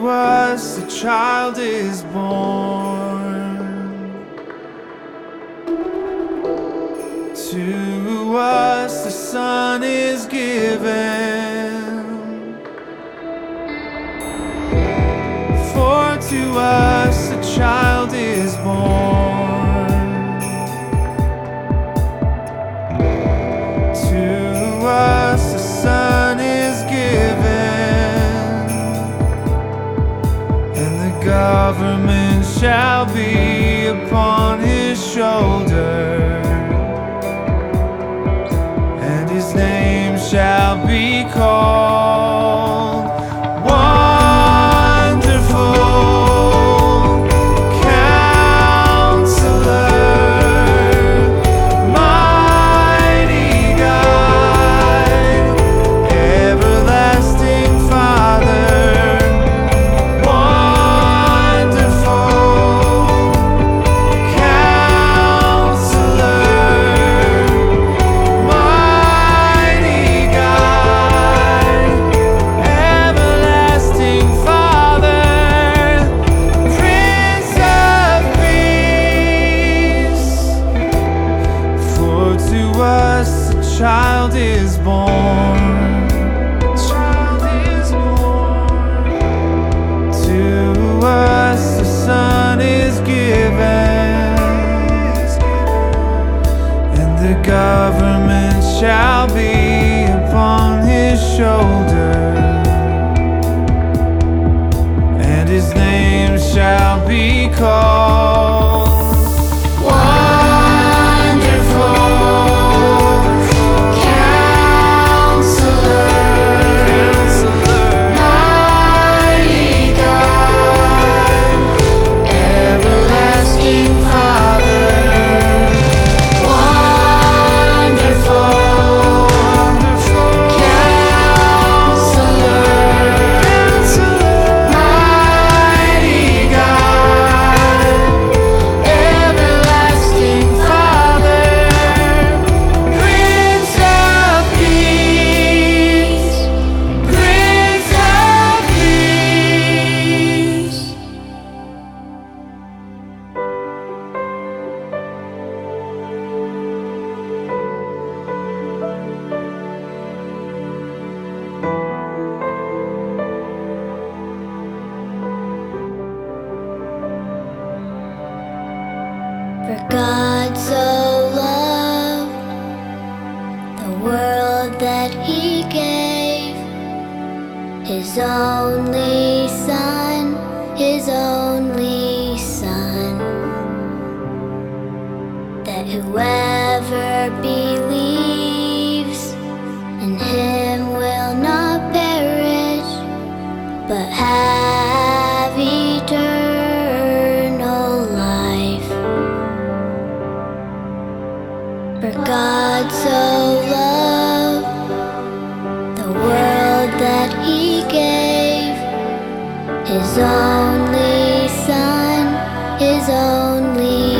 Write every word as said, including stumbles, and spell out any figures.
us a child is born. To us a son is given. For to us a child is born. To us a son is given, and the government shall be upon his shoulder, and his name shall be called Wonderful Counselor, Mighty God, Everlasting Father. Wonderful Counselor, Mighty God, Everlasting Father, Prince of Peace. For to us a child is born. Child is born. To us a son is given, and the government shall be upon his shoulder, and his name shall be called Wonderful Counselor, Mighty God, Everlasting Father. Wonderful Counselor, Mighty God, Everlasting Father, Prince of Peace, Prince of Peace. For God so loved the world that He gave His only Son, His only Son, that whoever believes in Him will not perish, but have eternal life. For God so loved the world that He gave His only Son, His only